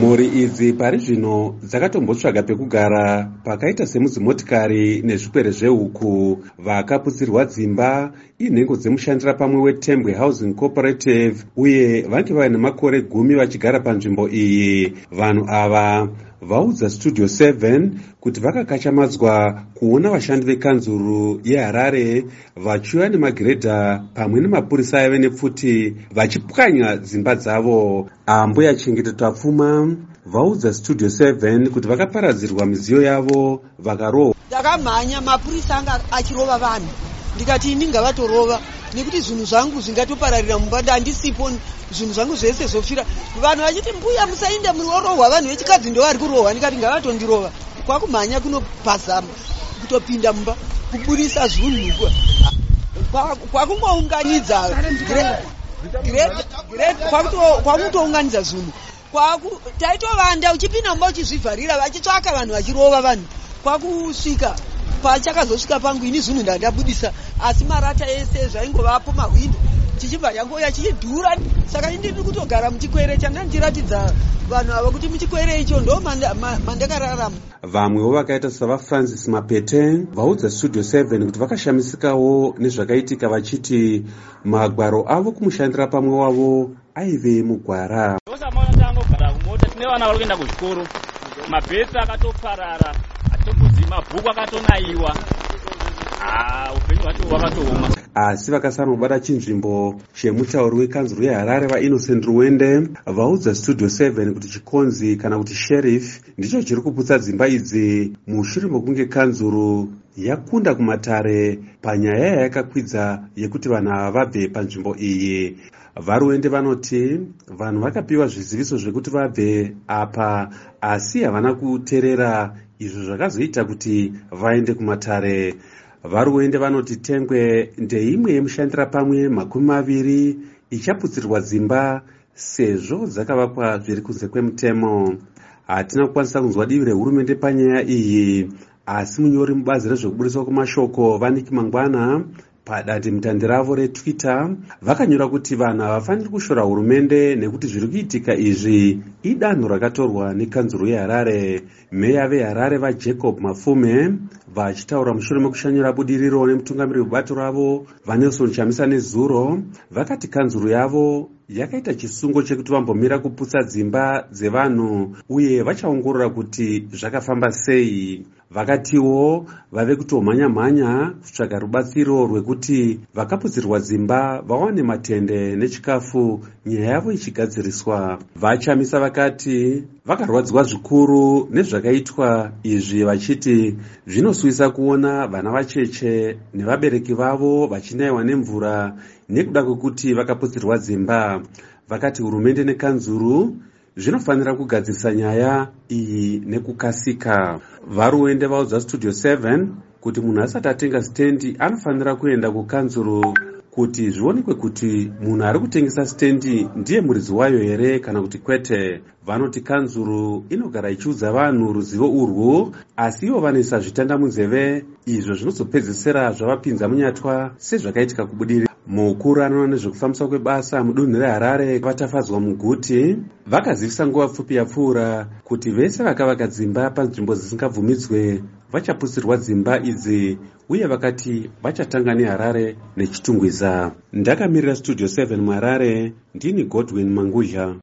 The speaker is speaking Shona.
Mhuri idzi pari zvino dzakatombotsvaga pekugara pakaita semudzimotikari nezvikwere zvehuku. Vakaputsirwa dzimba inhengo dzemushandira pamwe weTembwe Housing Cooperative uye vange vaine makore 10 vachigara panzvimbo iyi. Vanhu ava vaudza Studio 7 kuti vakakachamadzwa kuona vashandi vekanzuru yeHarare vachiuya nemagiredha pamwe nemapurisa aive nepfuti vachipwanya dzimba dzavo. Ambuya chengetedzwa pfuma vaudza Studio 7 kuti vakaparadzirwa midziyo yavo vakarohwa. Ndakamhanya mapurisa anga achirova vanhu, ndikati ini ngavatorova nekuti zvinhu zvangu zvingatopararira mumba ndandisipo, zvinhu zvangu zvese zvofira. Vanhu vachiti mbuya musainde munorohwa, vanhu vechikadzi ndo vari kurohwa. Ndikati ngavatondirova. Kwakumhanya kunopazama kutopinda mumba kuburisa zvinhu, kwakungounganidza kwakutounganidza zvinhu, taitovanda uchipinda mumba uchizvivharira vachitsvaka vanhu vachirova vanhu. Kwakusvika pachakazosvika pangu ini zvinhu ndandabudisa, asi marata ese zvaingovapo mahwindo chichibva yangoya chichidhura. Saka ndiri kutogara muchikwere chandandiratidza vanhu ava kuti muchikwere icho ndo mandakararama. Vamwewo vakaita savaFrancis Mapete vaudza Studio 7 kuti vakashamisikawo nezvakaitika vachiti magwaro avo kumushandira pamwe wavo aive mugwara. Tangogara kumota tine vana vari kuenda kuzvikoro, mabhesi akatoparara, atobudzi mabhuku akatonaiwa, upenyu hwacho hwakatooma. Asi vakasanobata chinzvimbo chemutauri wekanzuru yeHarare vaInnocent Ruwende vaudza Studio 7 kuti chikonzi kana kuti sheriff ndicho chiri kuputsa dzimba idzi mushure mekunge kanzuru yakunda kumatare panyaya yakakwidza yekuti vanhu ava vabve panzvimbo iyi. VaRuwende vanoti vanhu vakapiwa zviziviso zvekuti vabve apa asi havana kuteerera, izvo zvakazoita kuti vaende kumatare. VaRuwende vanoti Tengwe ndeimwe yemushandira pamwe 20 ichaputsirwa dzimba sezvo dzakavakwa zviri kunze kwemutemo. Hatina kukwanisa kunzwa divi rehurumende panyaya iyi, asi munyori mubazi rezvekubudiswa kwemashoko Vaniki Mangwana padandemutande ravo reTwitter vakanyora kuti vanhu havafaniri kushora hurumende nekuti zviri kuitika izvi idanho rakatorwa nekanzuru yeHarare. Meya veHarare vaJacob Mafume vachitaura mushure mekushanyira budiriro nemutungamiri webato ravo vaNelson Chamisa nezuro vakati kanzuru yavo yakaita chisungo chekuti vambomira kuputsa dzimba dzevanhu uye vachaongorora kuti zvakafamba sei. Vakatiwo vave kutomhanya-mhanya kutsvaga rubatsiro rwekuti vakaputsirwa dzimba vawane matende nechikafu nyaya yavo ichigadziriswa. VaChamisa vakati vakarwadzwa zvikuru nezvakaitwa izvi vachiti zvinoswisa kuona vana vacheche nevabereki vavo vachinaiwa nemvura nekuda kwekuti vakaputsirwa dzimba. Vakati hurumende nekanzuru zvinofanira kugadzirisa nyaya iyi nekukasika. VaRuwende vaudza Studio 7 kuti munhu asati atenga stendi anofanira kuenda kukanzuru kuti zvionekwe kuti munhu ari kutengesa stendi ndiye muridzi wayo here kana kuti kwete. Vanoti kanzuru inogara ichiudza vanhu ruzivo urwu, asi ivo vanoisa zvitanda munzeve, izvo zvinozopedzisira zvavapinza munyatwa sezvakaitika kubudirira. Mukuru anoona nezvekufambiswa kwebasa mudunhu reHarare vatafadzwa muguti vakazivisa nguva pfupi yapfuura kuti vese vakavaka dzimba panzvimbo dzisingabvumidzwe vachaputsirwa dzimba idzi uye vakati vachatanga neHarare nechitungwiza. Ndakamirira Studio 7 muHarare, ndini Godwin Mangudya.